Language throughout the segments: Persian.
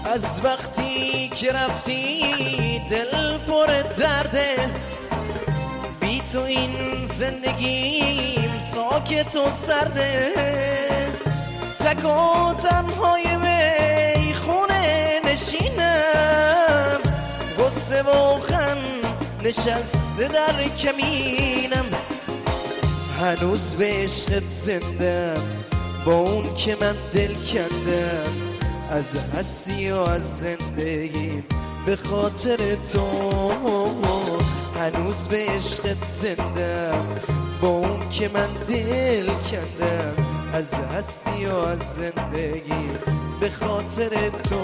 از وقتی که رفتی دل پر درده، بی تو این زندگیم ساکت و سرده، تک و تنهای میخونه نشینم، غصه و خن نشسته در کمینم، هنوز به عشقت زندم با اون که من دل کندم، از هستی و از زندگی به خاطر تو، هنوز به عشقت زندم با اون که من دل کندم، از هستی و از زندگی به خاطر تو،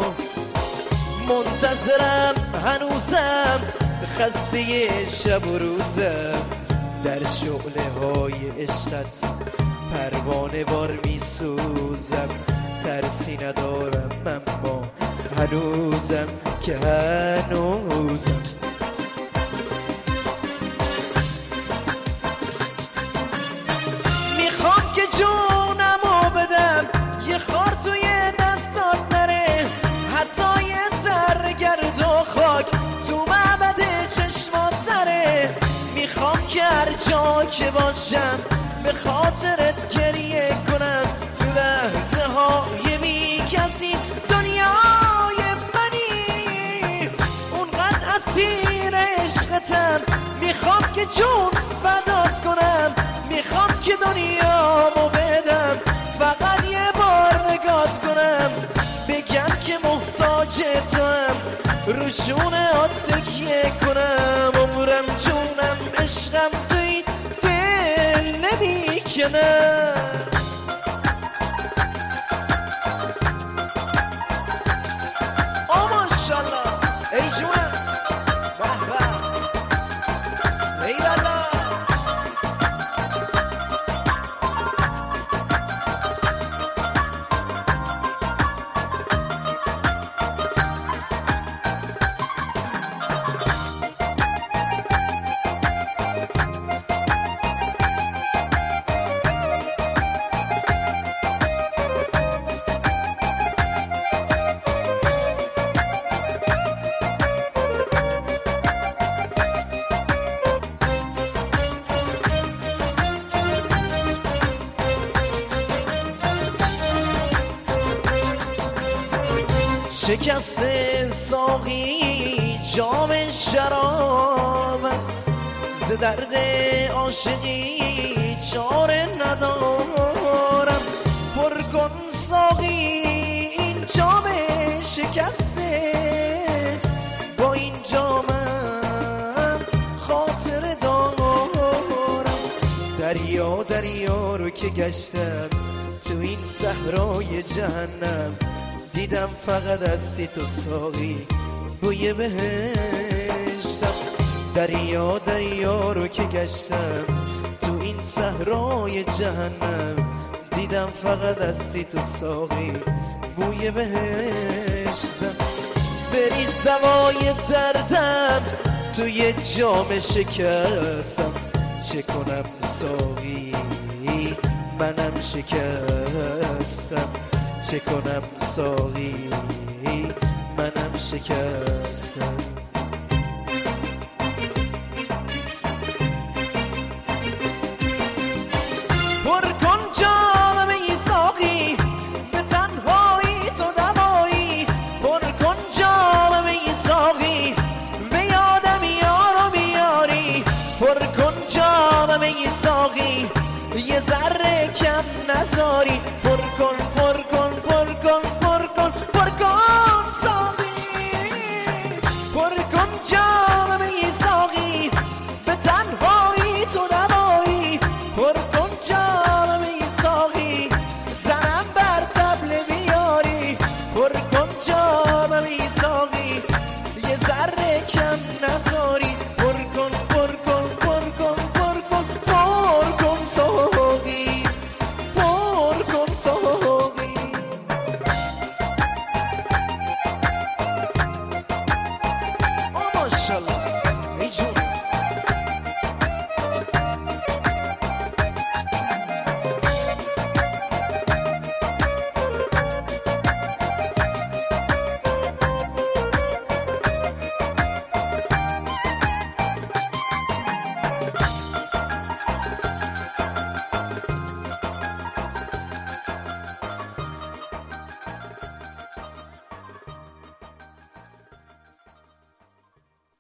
منتظرم هنوزم خسته شب و روزم، در شعله های عشقت پروانه وار می سوزم، ترسی ندارم اما هنوزم که هنوزم. میخوام که جونمو بدم یه خار توی دستات نره، حتی یه سرگرد و خاک تو معبد چشمات نره، میخوام که هر جا که باشم به خاطرت گریه کنم، تو لحظه های بیکسی دنیای منی، اونقدر اسیر عشقتم، میخوام که جون فدات کنم، میخوام که دنیامو بدم، فقط یه بار نگات کنم، بگم که محتاج توام، رو شونه ها تکیه کنم، عمرم جونم عشقم توی دل نمیکنم. ای جونم به به ای لالا، شکست ساقی جام شرابم، ز درد عاشقی چاره ندارم، پر کن ساقی این جام شکسته، با این جامم خاطر دارم، دریا دریا رو که گشتم تو این صحرای جهنم، دیدم فقط هستی تو ساقی بوی بهشتم، دریا دریا رو که گشتم تو این صحرای جهنم، دیدم فقط هستی تو ساقی بوی بهشتم، بریز دوای دردم توی جام شکستم، چه کنم ساقی منم شکستم، چه کنم ساقی منم شکستم. پر کن جام می ساقی به تنهایی تو دوایی، پر کن جام می ساقی به یادم یارو بیاری، پر کن جام می ساقی یه ذره کم نذاری، پر کن